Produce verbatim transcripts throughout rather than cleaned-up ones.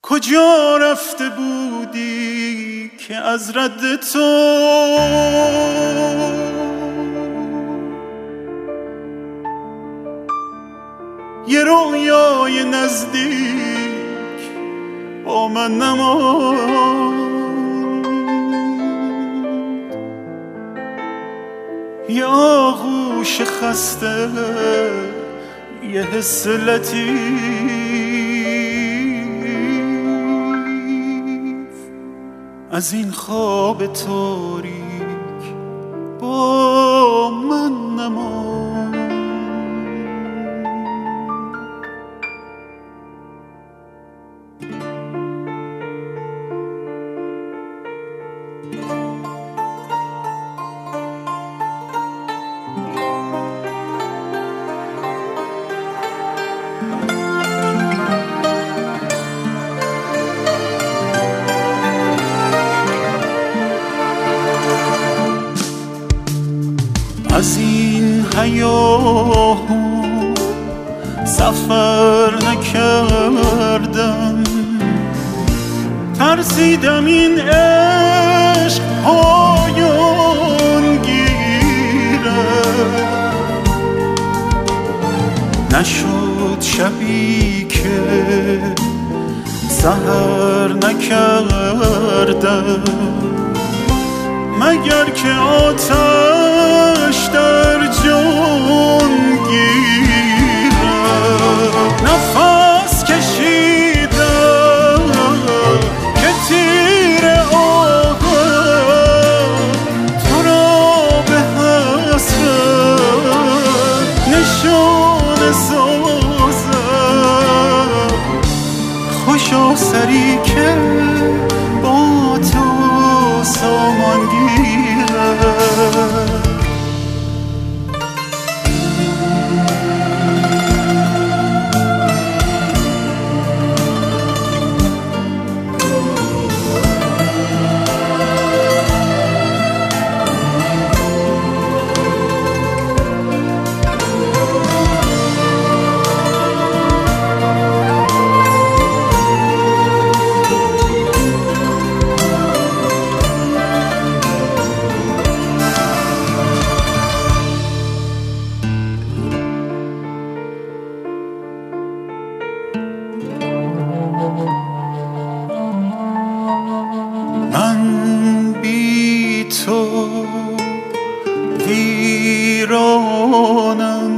کجا رفته بودی که از رد تو یه رویای نزدیک با من نماند؟ یه آغوش خسته، یه حس لطیف از این خواب تاریک با من نماند. از این هیاهو سفر نکردم، ترسیدم این عشق پایان گیره. نشد شبی که سحر نکردم، مگر که آتش در جان گیرم. نفس کشیدم که تیر آهم تو را به حسرت نشانه سازم. خوشا سری که با تو سامان گیرم. من بی تو ویرانم،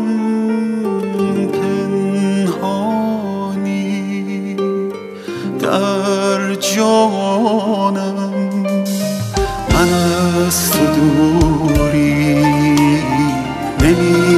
پنهانی در جانم. من از تو دوری نمی